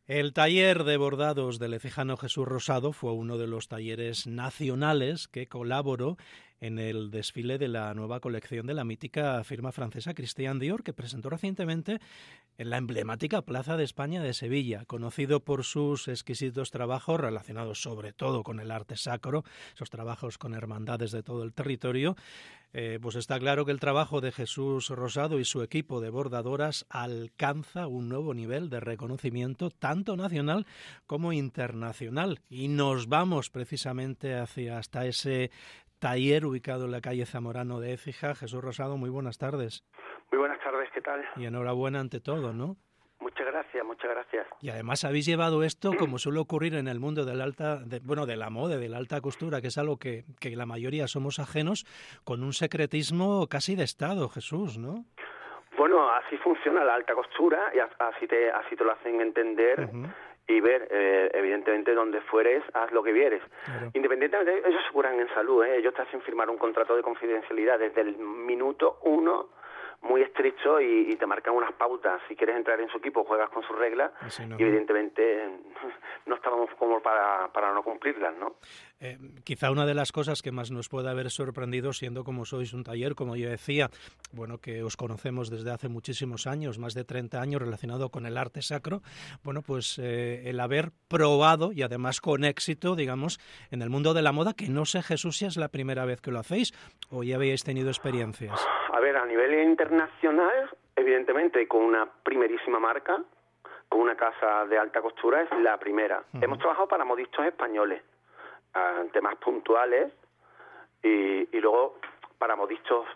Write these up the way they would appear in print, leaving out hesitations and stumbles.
El taller de bordados del ecijano Jesús Rosado fue uno de los talleres nacionales que colaboró en el desfile de la nueva colección de la mítica firma francesa Christian Dior, que presentó recientemente en la emblemática Plaza de España de Sevilla, conocido por sus exquisitos trabajos relacionados sobre todo con el arte sacro, esos trabajos con hermandades de todo el territorio. Pues está claro que el trabajo de Jesús Rosado y su equipo de bordadoras alcanza un nuevo nivel de reconocimiento tanto nacional como internacional. Y nos vamos precisamente hasta ese taller ubicado en la calle Zamorano de Écija. Jesús Rosado, muy buenas tardes. Muy buenas tardes, ¿qué tal? Y enhorabuena ante todo, ¿no? Muchas gracias, muchas gracias. Y además habéis llevado esto, como suele ocurrir en el mundo de la moda, de la alta costura, que es algo que la mayoría somos ajenos, con un secretismo casi de Estado, Jesús, ¿no? Bueno, así funciona la alta costura y así te lo hacen entender. Y ver, evidentemente, donde fueres, haz lo que vieres. Claro. Independientemente, ellos se curan en salud, ellos te hacen firmar un contrato de confidencialidad desde el minuto 1, muy estricto, y te marcan unas pautas. Si quieres entrar en su equipo, juegas con sus reglas, y evidentemente no estábamos como para no cumplirlas, ¿no? Quizá una de las cosas que más nos puede haber sorprendido, siendo como sois un taller, como yo decía, bueno, que os conocemos desde hace muchísimos años, más de 30 años relacionado con el arte sacro, bueno, pues el haber probado, y además con éxito, digamos, en el mundo de la moda, que no sé, Jesús, si es la primera vez que lo hacéis o ya habéis tenido experiencias. A ver, a nivel internacional, evidentemente, con una primerísima marca, con una casa de alta costura, es la primera. Hemos trabajado para modistas españoles, temas puntuales, y luego para modistas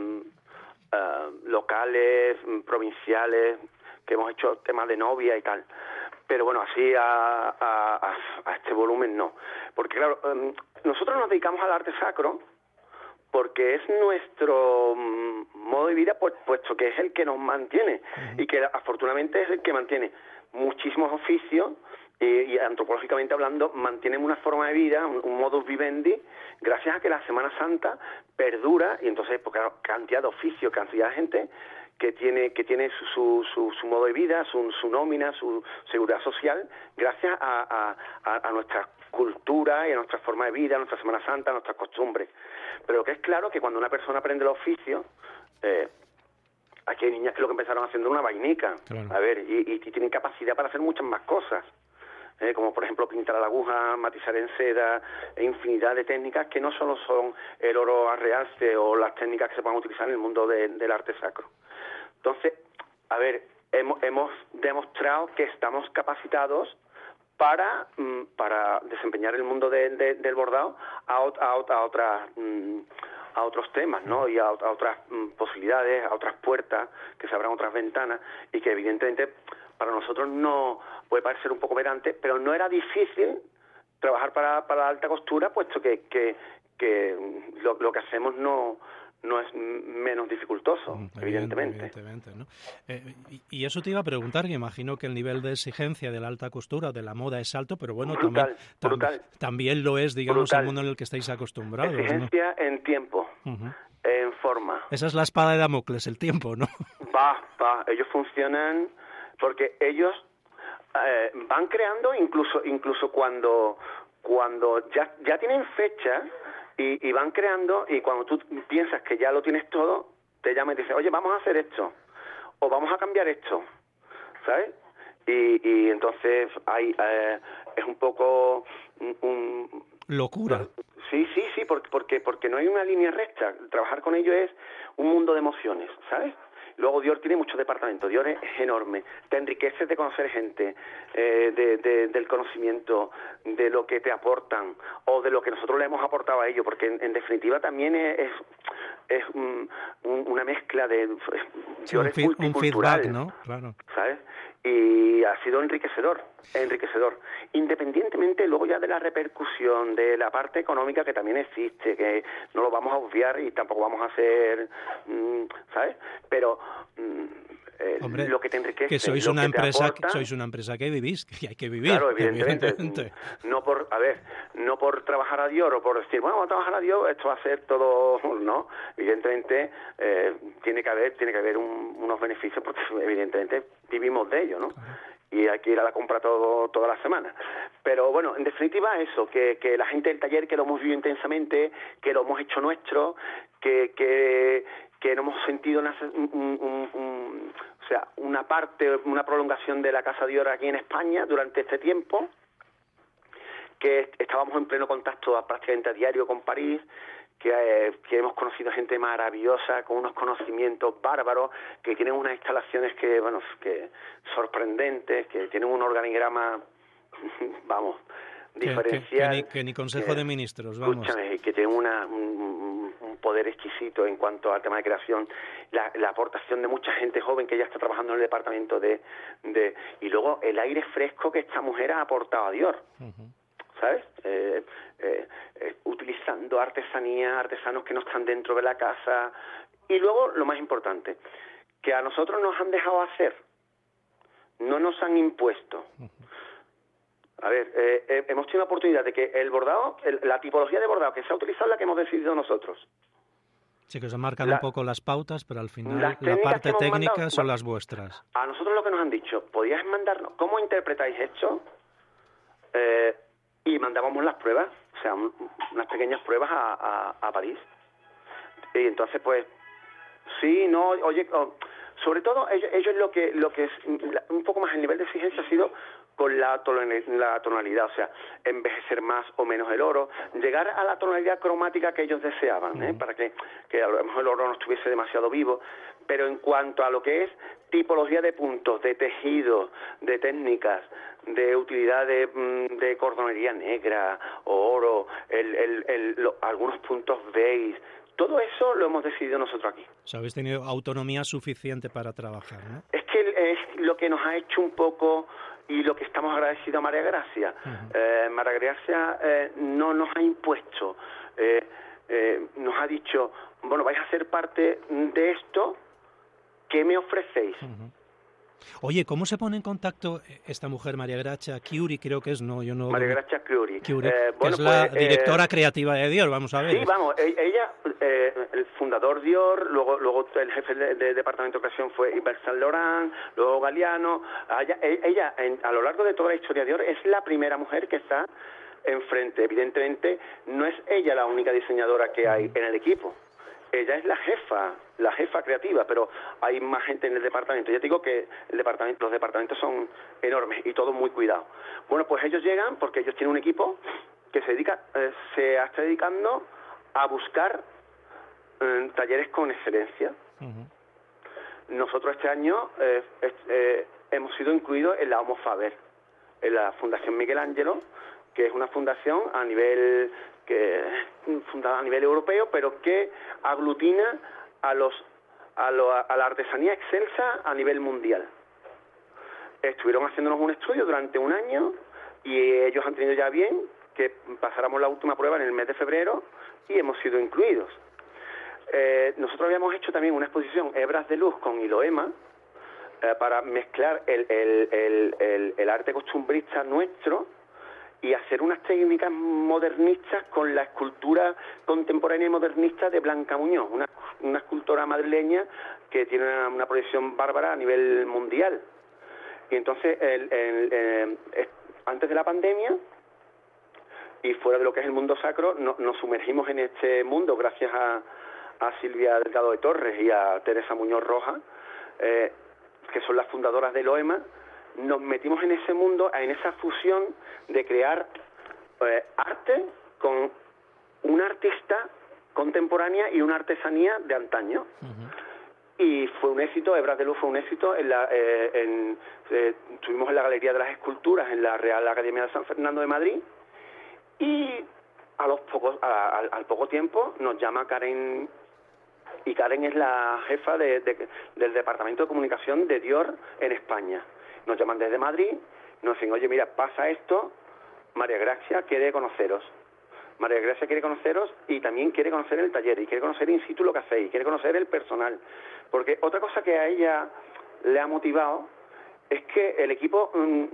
locales, provinciales, que hemos hecho temas de novia y tal. Pero bueno, así a este volumen no. Porque claro, nosotros nos dedicamos al arte sacro porque es nuestro modo de vida, puesto que es el que nos mantiene, y que afortunadamente es el que mantiene muchísimos oficios, y antropológicamente hablando mantienen una forma de vida, un modus vivendi, gracias a que la Semana Santa perdura. Y entonces, porque cantidad de oficios, cantidad de gente que tiene su modo de vida, su nómina, su seguridad social, gracias a nuestra cultura y a nuestra forma de vida, a nuestra Semana Santa, a nuestras costumbres. Pero que es claro que cuando una persona aprende el oficio, aquí hay niñas que lo que empezaron haciendo una vainica, claro. A ver, y tienen capacidad para hacer muchas más cosas, como por ejemplo pintar a la aguja, matizar en seda, infinidad de técnicas que no solo son el oro a realce o las técnicas que se pueden utilizar en el mundo del arte sacro. Entonces, a ver, hemos demostrado que estamos capacitados para desempeñar el mundo del bordado a otros temas, ¿no? Y a otras posibilidades, a otras puertas, que se abran otras ventanas, y que evidentemente para nosotros no puede parecer un poco pedante, pero no era difícil trabajar para la alta costura, puesto que lo que hacemos no es menos dificultoso, evidentemente, ¿no? Y eso te iba a preguntar, que imagino que el nivel de exigencia de la alta costura, de la moda, es alto, pero bueno, brutal. También lo es, digamos, el mundo en el que estáis acostumbrados, exigencia, ¿no? En tiempo, en forma. Esa es la espada de Damocles, el tiempo, ¿no? Ellos funcionan porque ellos van creando incluso cuando ya tienen fecha, y van creando, y cuando tú piensas que ya lo tienes todo, te llaman y te dicen, oye, vamos a hacer esto, o vamos a cambiar esto, ¿sabes? Y entonces es un poco locura. Sí, porque no hay una línea recta. Trabajar con ellos es un mundo de emociones, ¿sabes? Luego Dior tiene muchos departamentos, Dior es enorme, te enriqueces de conocer gente, del conocimiento, de lo que te aportan, o de lo que nosotros le hemos aportado a ellos, porque en definitiva también es una mezcla de... Dior es multicultural, un feedback, ¿no? Claro. ¿Sabes? Y ha sido enriquecedor. Independientemente luego ya de la repercusión, de la parte económica que también existe, que no lo vamos a obviar y tampoco vamos a hacer, ¿sabes? Pero Hombre, lo que te enriquece, que sois lo una que empresa, te aporta. sois una empresa que vivís, que hay que vivir. Claro, evidentemente. Evidentemente. No por trabajar a Dios o por decir, bueno, vamos a trabajar a Dios, esto va a ser todo, ¿no? Evidentemente tiene que haber unos beneficios porque evidentemente vivimos de ello, ¿no? Claro. Y hay que ir a la compra toda la semana. Pero bueno, en definitiva eso, que la gente del taller, que lo hemos vivido intensamente, que lo hemos hecho nuestro, que no hemos sentido una prolongación de la Casa Dior aquí en España durante este tiempo, que estábamos en pleno contacto prácticamente a diario con París, que hemos conocido gente maravillosa, con unos conocimientos bárbaros, que tienen unas instalaciones que sorprendentes, que tienen un organigrama, vamos, diferencial. Que ni Consejo de Ministros, vamos. Escúchame, que tienen un poder exquisito en cuanto al tema de creación, la aportación de mucha gente joven que ya está trabajando en el departamento y luego el aire fresco que esta mujer ha aportado a Dior. Uh-huh. ¿Sabes? Utilizando artesanos que no están dentro de la casa. Y luego, lo más importante, que a nosotros nos han dejado hacer, no nos han impuesto. A ver, hemos tenido la oportunidad de que el bordado, la tipología de bordado que se ha utilizado es la que hemos decidido nosotros. Sí, que os han marcado un poco las pautas, pero al final la parte técnica son las vuestras. A nosotros lo que nos han dicho, podíais mandarnos, ¿cómo interpretáis esto? Y mandábamos las pruebas, o sea, unas pequeñas pruebas a París. Y entonces, pues, sí, no, oye, sobre todo ellos lo que es un poco más el nivel de exigencia ha sido con la tonalidad, o sea, envejecer más o menos el oro, llegar a la tonalidad cromática que ellos deseaban, para que a lo mejor el oro no estuviese demasiado vivo, pero en cuanto a lo que es tipología de puntos, de tejido, de técnicas, de utilidad de cordonería negra o oro, algunos puntos beige, todo eso lo hemos decidido nosotros aquí. O sea, habéis tenido autonomía suficiente para trabajar, ¿no? Es que es lo que nos ha hecho un poco y lo que estamos agradecidos a María Gracia. Uh-huh. María Gracia no nos ha impuesto, nos ha dicho, bueno, vais a ser parte de esto, ¿qué me ofrecéis? Uh-huh. Oye, ¿cómo se pone en contacto esta mujer, María Gracia Chiuri, creo que es, no, yo no... María Gracia Chiuri. Que es la directora creativa de Dior, vamos a ver. Sí, vamos, ella, el fundador Dior, luego el jefe de departamento de creación fue Yves Saint Laurent, luego Galliano. Ella a lo largo de toda la historia de Dior, es la primera mujer que está enfrente. Evidentemente, no es ella la única diseñadora que hay en el equipo. Ella es la jefa creativa, pero hay más gente en el departamento. Ya te digo que los departamentos son enormes y todo muy cuidado. Bueno, pues ellos llegan porque ellos tienen un equipo que se está dedicando a buscar talleres con excelencia. Uh-huh. Nosotros este año hemos sido incluidos en la Homo Faber, en la Fundación Miguel Ángelo, que es una fundación fundada a nivel europeo, pero que aglutina a la artesanía excelsa a nivel mundial. Estuvieron haciéndonos un estudio durante un año y ellos han tenido ya bien que pasáramos la última prueba en el mes de febrero y hemos sido incluidos. Nosotros habíamos hecho también una exposición Hebras de Luz con Iloema para mezclar el arte costumbrista nuestro y hacer unas técnicas modernistas con la escultura contemporánea y modernista de Blanca Muñoz, una escultora madrileña que tiene una proyección bárbara a nivel mundial. Y entonces, antes de la pandemia, y fuera de lo que es el mundo sacro, nos sumergimos en este mundo gracias a Silvia Delgado de Torres y a Teresa Muñoz Roja, que son las fundadoras de Loema. Nos metimos en ese mundo, en esa fusión de crear arte con una artista contemporánea y una artesanía de antaño. Uh-huh. Y fue un éxito, Hebras de Luz fue un éxito. Estuvimos en la Galería de las Esculturas en la Real Academia de San Fernando de Madrid y al poco tiempo nos llama Karen, y Karen es la jefa del Departamento de Comunicación de Dior en España. Nos llaman desde Madrid, nos dicen, oye, mira, pasa esto, María Gracia quiere conoceros. María Gracia quiere conoceros y también quiere conocer el taller, y quiere conocer in situ lo que hacéis, quiere conocer el personal. Porque otra cosa que a ella le ha motivado es que el equipo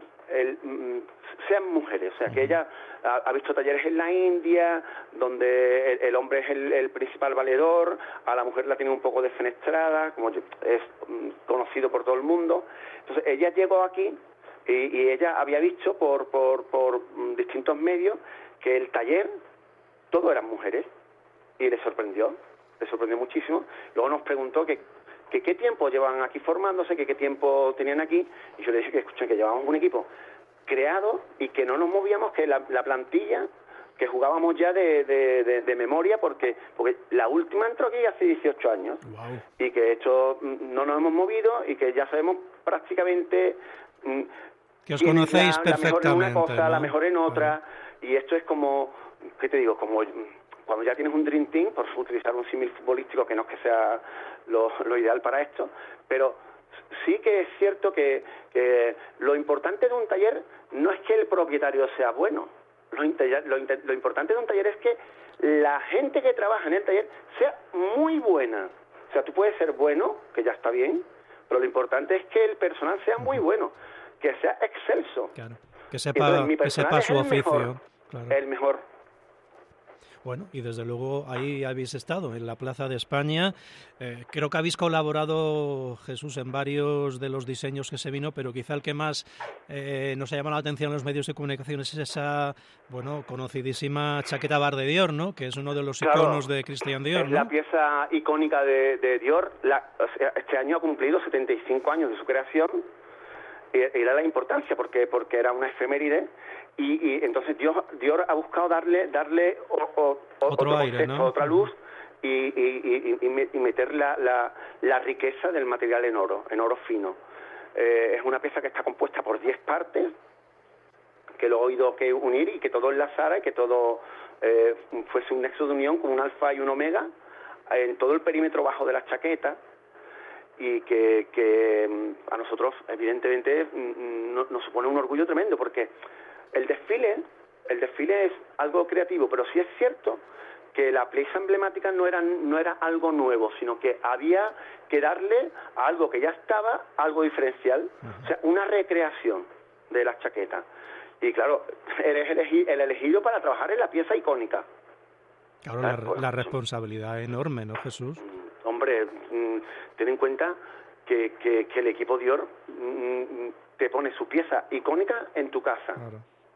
sean mujeres, o sea, que ella ha visto talleres en la India, donde el hombre es el principal valedor, a la mujer la tiene un poco defenestrada, como es conocido por todo el mundo. Entonces ella llegó aquí y ella había visto por distintos medios que el taller, todo eran mujeres, y le sorprendió muchísimo. Luego nos preguntó que qué tiempo llevan aquí formándose, que qué tiempo tenían aquí, y yo le dije que escuchen, que llevábamos un equipo creado y que no nos movíamos, que la plantilla, que jugábamos ya de memoria, porque la última entró aquí hace 18 años. Wow. Y que esto no nos hemos movido y que ya sabemos prácticamente que os conocéis la perfectamente, mejor en una cosa, ¿no? la mejor en otra, y esto es como, ¿qué te digo? Como cuando ya tienes un Dream Team, por utilizar un símil futbolístico, que no es que sea lo ideal para esto, pero sí que es cierto que lo importante de un taller no es que el propietario sea bueno, lo importante de un taller es que la gente que trabaja en el taller sea muy buena. O sea, tú puedes ser bueno, que ya está bien, pero lo importante es que el personal sea muy bueno, que sea excelso. Claro, que sepa su oficio. Claro. El mejor. Bueno, y desde luego ahí habéis estado, en la Plaza de España. Creo que habéis colaborado, Jesús, en varios de los diseños que se vino, pero quizá el que más nos ha llamado la atención en los medios de comunicación es esa, conocidísima chaqueta Bar de Dior, ¿no? Que es uno de los iconos de Christian Dior, es ¿no? La pieza icónica de Dior. Este año ha cumplido 75 años de su creación. Y era la importancia, porque era una efeméride. Y entonces Dior ha buscado darle otro aire, concepto, ¿no? Otra luz, y meter la riqueza del material en oro fino. Es una pieza que está compuesta por 10 partes, que lo he ido que unir y que todo enlazara y que todo fuese un nexo de unión con un alfa y un omega en todo el perímetro bajo de la chaqueta. Y que a nosotros evidentemente nos supone un orgullo tremendo, porque el desfile es algo creativo, pero sí es cierto que la pieza emblemática no era algo nuevo, sino que había que darle a algo que ya estaba algo diferencial. O sea, una recreación de las chaquetas. Y claro, eres el elegido para trabajar en la pieza icónica. Claro, la responsabilidad enorme, ¿no, Jesús? Hombre, ten en cuenta que el equipo Dior te pone su pieza icónica en tu casa. Claro.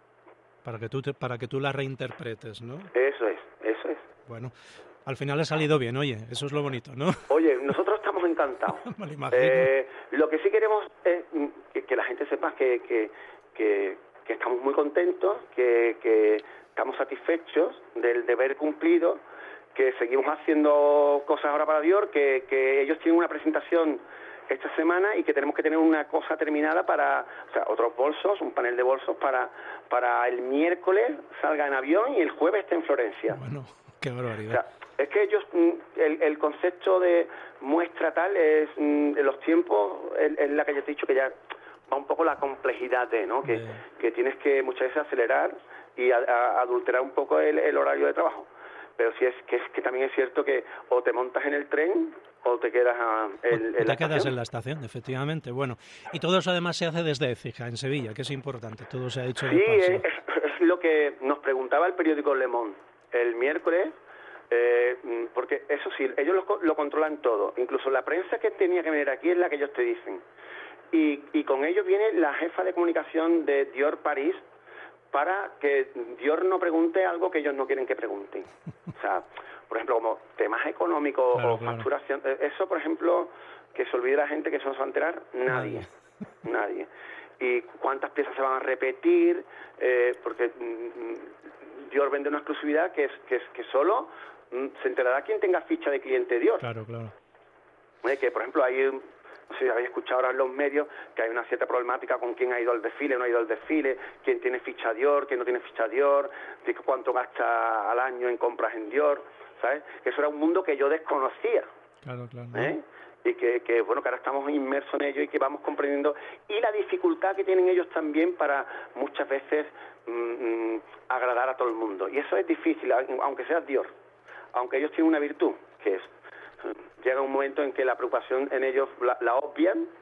Para que tú la reinterpretes, ¿no? Eso es. Bueno, al final ha salido bien, oye, eso es lo bonito, ¿no? Oye, nosotros estamos encantados. Me lo imagino. Lo que sí queremos es que la gente sepa que estamos muy contentos, que estamos satisfechos del deber cumplido, que seguimos haciendo cosas ahora para Dior, que ellos tienen una presentación esta semana y que tenemos que tener una cosa terminada otros bolsos, un panel de bolsos para el miércoles salga en avión y el jueves esté en Florencia. Bueno, qué barbaridad. O sea, es que ellos, el concepto de muestra tal es en los tiempos, es la que yo te he dicho, que ya va un poco la complejidad ¿no? Que tienes que muchas veces acelerar y adulterar un poco el horario de trabajo. Pero sí es que también es cierto que o te montas en el tren o te quedas en la estación, efectivamente. Bueno, y todo eso además se hace desde Écija, en Sevilla, que es importante. Todo se ha hecho de paso. Es lo que nos preguntaba el periódico Le Monde el miércoles, porque eso sí, ellos lo controlan todo. Incluso la prensa que tenía que venir aquí es la que ellos te dicen. Y con ellos viene la jefa de comunicación de Dior París, para que Dior no pregunte algo que ellos no quieren que pregunten. O sea, por ejemplo, como temas económicos o facturación. Eso, por ejemplo, que se olvide la gente, que eso no se va a enterar nadie. Y cuántas piezas se van a repetir, porque Dior vende una exclusividad que solo se enterará quien tenga ficha de cliente Dior. Claro. Que, por ejemplo, hay... No sé si habéis escuchado ahora en los medios que hay una cierta problemática con quién ha ido al desfile, no ha ido al desfile, quién tiene ficha Dior, quién no tiene ficha Dior, de cuánto gasta al año en compras en Dior, ¿sabes? Que eso era un mundo que yo desconocía. Claro. Y que ahora estamos inmersos en ello y que vamos comprendiendo. Y la dificultad que tienen ellos también para muchas veces agradar a todo el mundo. Y eso es difícil, aunque sea Dior. Aunque ellos tienen una virtud, que es... Llega un momento en que la preocupación en ellos la obvian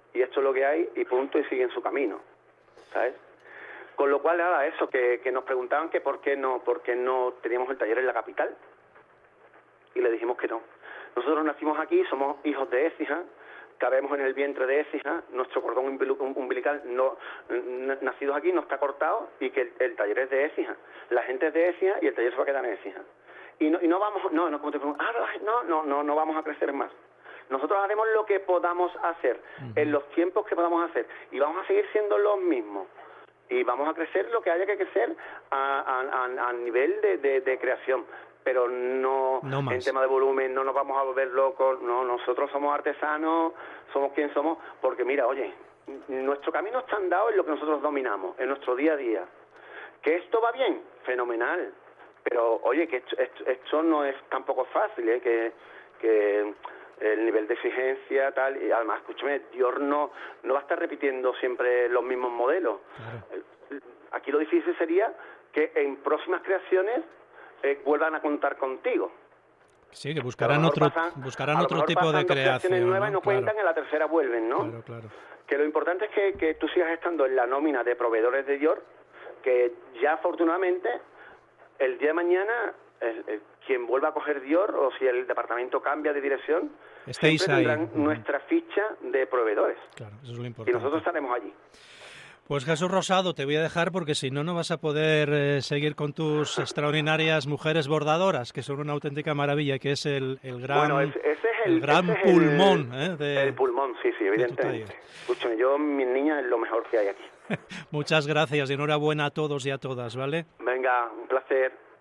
y esto es lo que hay, y punto, y siguen su camino, ¿sabes? Con lo cual, nada, eso, que nos preguntaban que por qué no teníamos el taller en la capital, y le dijimos que no. Nosotros nacimos aquí, somos hijos de Écija, cabemos en el vientre de Écija, nuestro cordón umbilical nacidos aquí no está cortado, y que el taller es de Écija, la gente es de Écija y el taller se va a quedar en Écija. Y no vamos, como te pregunto, no vamos a crecer más. Nosotros haremos lo que podamos hacer, en los tiempos que podamos hacer, y vamos a seguir siendo los mismos. Y vamos a crecer lo que haya que crecer a nivel de creación, pero no en tema de volumen, no nos vamos a volver locos, no, nosotros somos artesanos, somos quien somos, porque mira, oye, nuestro camino está andado en lo que nosotros dominamos, en nuestro día a día. ¿Que esto va bien? Fenomenal. Pero, oye, que esto no es tampoco fácil, que el nivel de exigencia, tal, y además, escúchame, Dior no va a estar repitiendo siempre los mismos modelos. Claro. Aquí lo difícil sería que en próximas creaciones vuelvan a contar contigo. Sí, que buscarán otro tipo de creación, nuevas, ¿no? Cuentan, en la tercera vuelven, ¿no? Claro. Que lo importante es que tú sigas estando en la nómina de proveedores de Dior, que ya afortunadamente el día de mañana quien vuelva a coger Dior, o si el departamento cambia de dirección, siempre tendrán nuestra ficha de proveedores. Claro, eso es lo importante. Y nosotros estaremos allí. Pues Jesús Rosado, te voy a dejar porque si no, no vas a poder seguir con tus extraordinarias mujeres bordadoras, que son una auténtica maravilla, que es el gran, pulmón. El pulmón, sí, evidentemente. Escúchame, mis niñas es lo mejor que hay aquí. Muchas gracias y enhorabuena a todos y a todas, ¿vale? Venga, un placer.